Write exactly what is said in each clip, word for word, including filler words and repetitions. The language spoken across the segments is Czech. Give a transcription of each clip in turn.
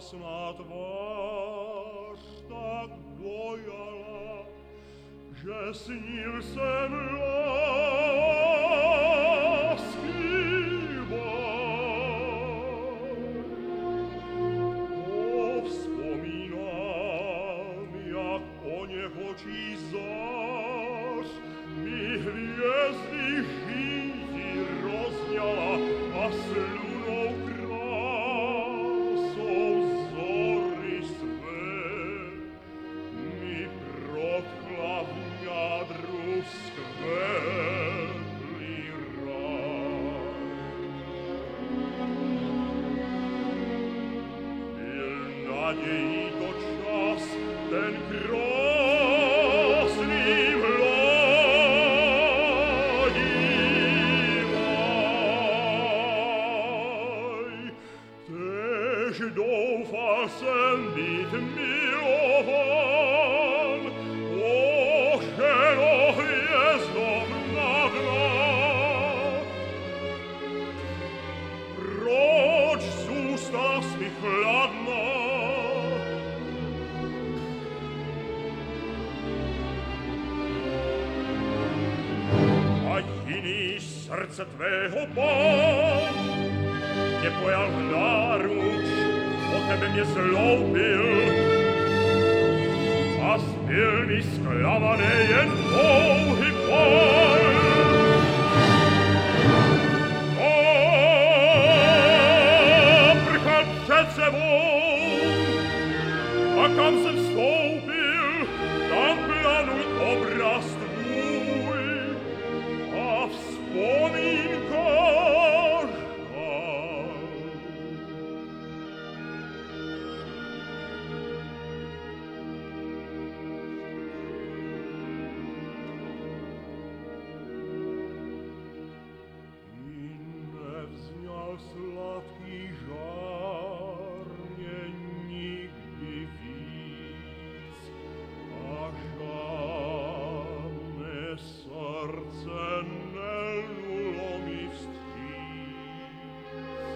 krásná tvář tak dojala, že snil jsem lásky boj. Povzpomínám, jak o něhočí zář mi hvězdy chýti rozňala a slunou krásou zory své mi protkla v jádru skvělý ráj. Byl nadějí to čas, ten krásný mladý maj. Tež doufal jsem být milovan, oženo hvězdom nad nás. Proč zůstal jsi mi chladná? A jiný srdce tvého pán tě pojal v náruč, o tebe mě zloupil a zbyl mi zklamané jen pouhý pál. A prchal před sebou a kam jsem vstoupil, tam planul obraz tvůj a vzpomínka žal. I nevzňal sladký žár mě nikdy víc a žádné srdce nelnulo mi vstříc.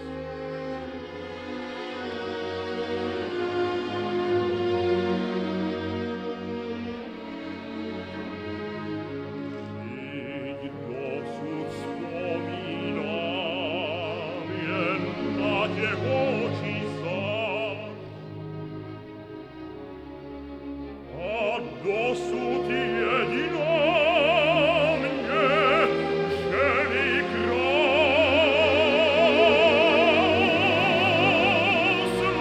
Vždyť dosud vzpomínám jen na těhočí zář a dosud jediná mě ženy krásná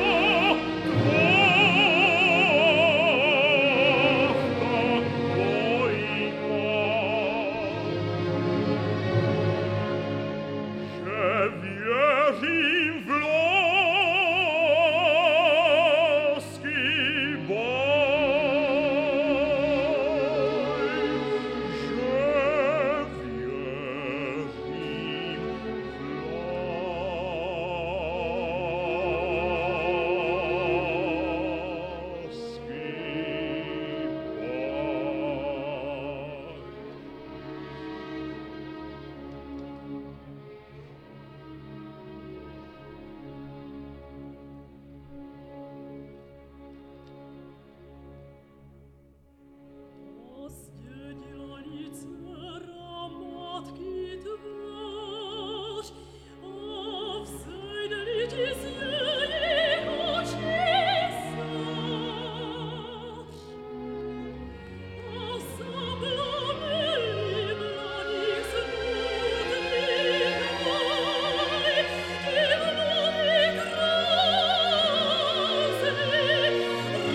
tvář tak dojímá, že věřím v lásky boj, že věřím v lásky Zdědila dcera matky tvář a vzejde-li ti z jejich očí zář. A zablamili mladých smutných maj, ti mladý krásný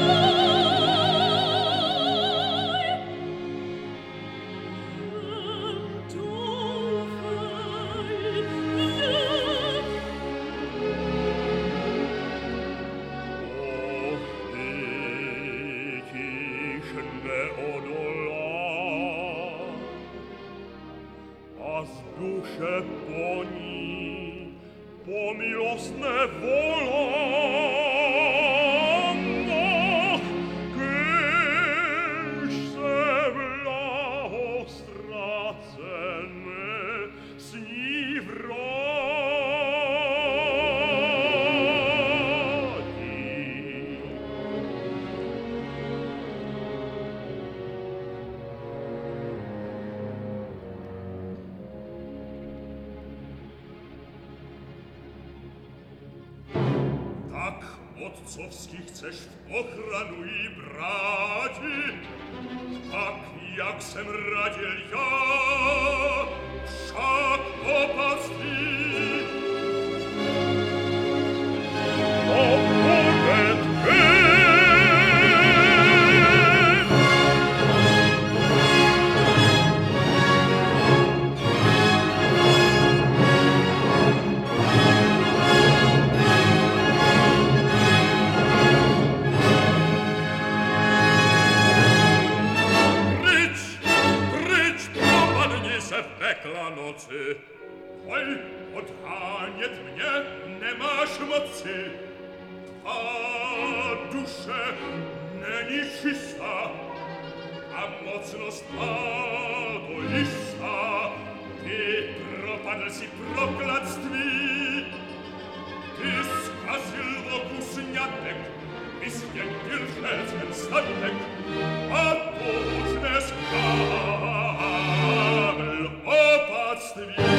duše po ní pomilostné volám, když se blahostracené sní vrátí. Otcowski chcesz w ochranu i braci, tak jak sem radziel ja, wszak opastwi. O poletkę! W pekla nocy. Oj, odganiet mnie, nie masz mocy. A dusze není czysta, a mocność padoista. Ty propadl si proklactví, ty skazil okusňatek, vysvětil švédském statek, a to už dneska opatství.